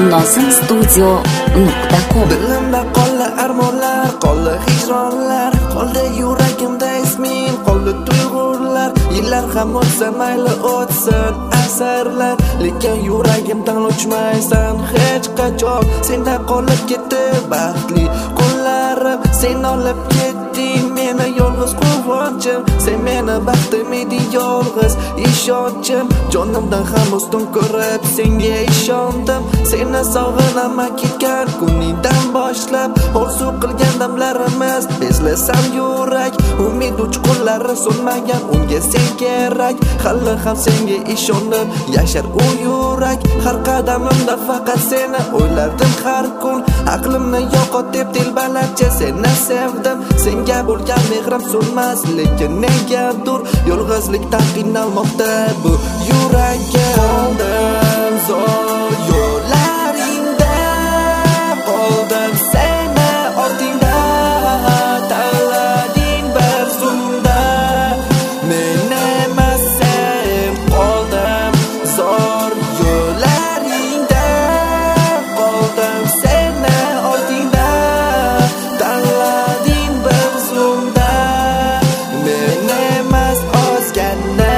nosimstudio.com. Dilimda qoldi armonlar, qoldi hijronlar, qoldi yuragimda isming, qoldi tuyg'ular. Yillar ham o'tsa mayli o'tsin asarlar, lekin yuragimdan o'chmaysan hech qachon. Senda qolib ketdi baxtli kunlarim, sen olib ketding meni yolg'iz quvonchim. Sen meni baxtim eding yolg'iz ishonchim, jonimdan ham ustun ko'rib senga ishondim. Seni sog'inaman ketgan kuningdan boshlab, orzu qilgan damlarimiz bezlasam yurak, umid uchqunlari so'nmagan unga sen kerak. Hali ham senga ishonib yashar u yurak, har qadamimda faqat seni o'ylardim har kun. Aqlimni yo'qotib telbalarcha seni sevdim, senga bo'lgan mehrim so'nmas, lekin negadir yolg'izlikdan qiynalmoqda bu yuragim. Qoldim zo'r yo'llaringda, qoldim seni ortingda, tanlading bir zumda meni emas sen. Qoldim zo'r yo'llaringda, qoldim seni ortingda, tanlading bir zumda meni emas ozgina.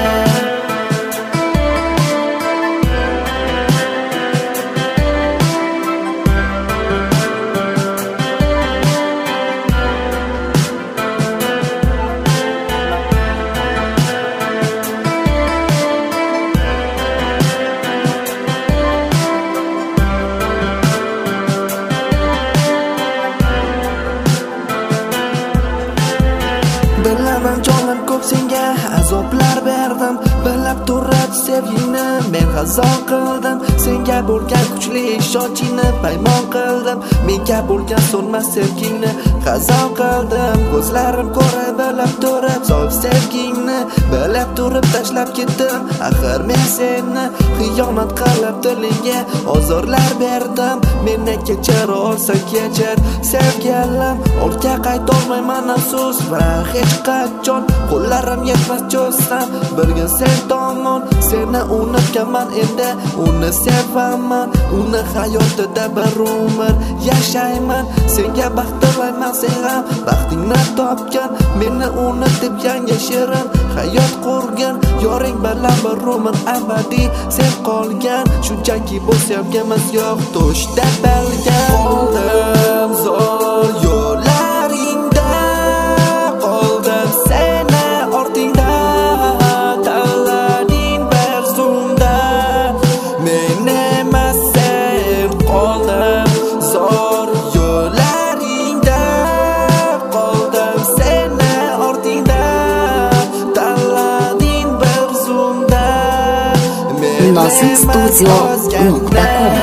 Bilaman jonim ko'p senga azoblar berdim, bilib turib sevgingni men xazon qildim. Senga bo'lgan kuchli ishonchingni paymon qildim, menga bo'lgan so'nmas sevgingni xazon qildim. Ko'zlarim ko'ra bilib turib sof sevgingni, bilib turib tashlab ketdim axir men seni. Xiyonat qilib dilingga ozorlar berdim, meni kechir olsa kechir sevgilim. Ortga qaytolmayman afsus va hech qachon, qo'llarim yetmas cho'zsam birga sen tomon. Seni unutganman endi uni sevaman, uni hayotida bir umr yashayman. Senga baxt tilayman, sen ham baxtingni topgan, meni unutib yangi shirin hayot qurgin. Yoring bilan bir umr abadiy sen qolgan, shunchaki bu sevgimiz yo'q to'shda bilgan. Qoldim zo'r yo'llaringda, qoldim seni ortingda, tanlading bir zumda meni emas sen. Qoldim zo'r yo'llaringda, qoldim seni ortingda, tanlading bir zumda meni emas ozgina.